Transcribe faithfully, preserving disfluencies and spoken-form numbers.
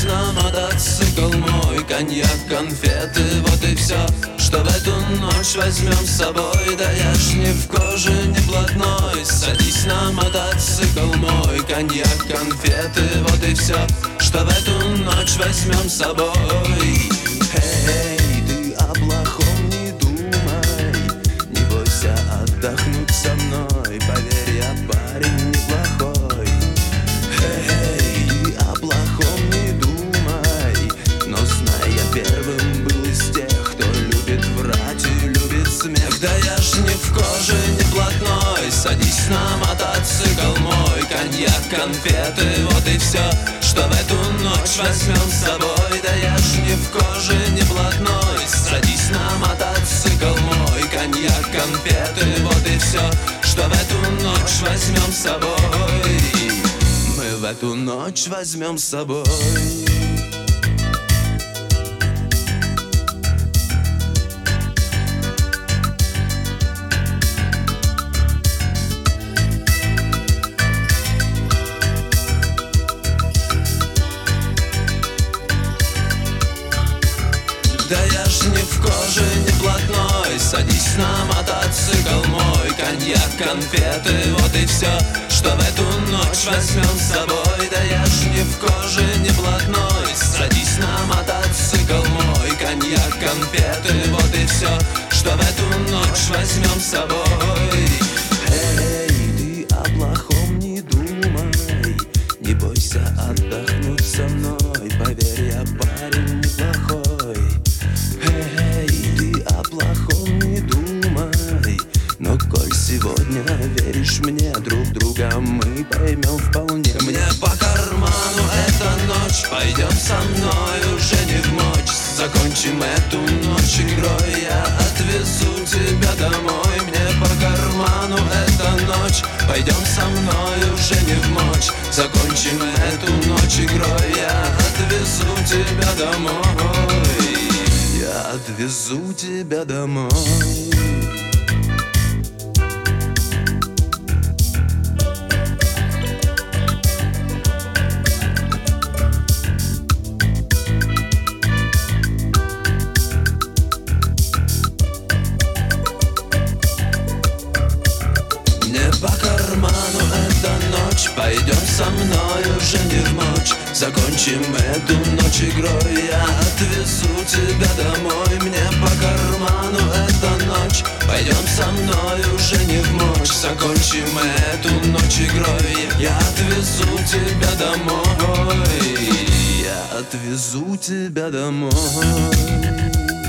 на мотоцикл мой, коньяк, конфеты, вот и все, что в эту ночь возьмем с собой. Да я ж не в коже, не блатной. Садись на мотоцикл мой, коньяк, конфеты, вот и все, что в эту ночь возьмем с собой. Эй, ты о плохом не думай, не бойся отдохнуть со мной, поверь, я парень неплохой. Эй, ты о плохом не думай, но знай, я первым был из тех, кто любит врать и любит смех. Да я ж не в коже, не блатной. Садись на мотоцикл мой, коньяк, конфеты, вот и все, что в эту ночь возьмем с собой. Да я ж не в коже, не блатной. Садись на мотоцикл мой, коньяк, конфеты, вот и все, что в эту ночь возьмем с собой. Мы в эту ночь возьмем с собой. Да я ж не в коже, не блатной. Садись на мотоцикл мой, коньяк, конфеты, вот и все, что в эту ночь возьмем с собой. Да я ж не в коже, не блатной. Садись на мотоцикл мой, коньяк, конфеты, вот и все, что в эту ночь возьмем с собой. Эй, ты о плохом не думай, не бойся отдохнуть со мной, поверь, я парень неплохой. Эй, ты о плохом не думай, но коль сегодня веришь мне, друг друга мы поймем вполне. Мне по карману эта ночь, пойдем со мной уже не в мочь. Закончим эту ночь игрой, я отвезу тебя домой. Мне по карману эта ночь, пойдем со мной уже не в мочь. Закончим эту ночь игрой, я отвезу тебя домой. Я отвезу тебя домой. По карману эта ночь, пойдем со мной уже не в мочь. Закончим эту ночь игрой, я отвезу тебя домой. Мне по карману эта ночь, пойдем со мной уже не в мочь. Закончим эту ночь игрой, я отвезу тебя домой. Я отвезу тебя домой.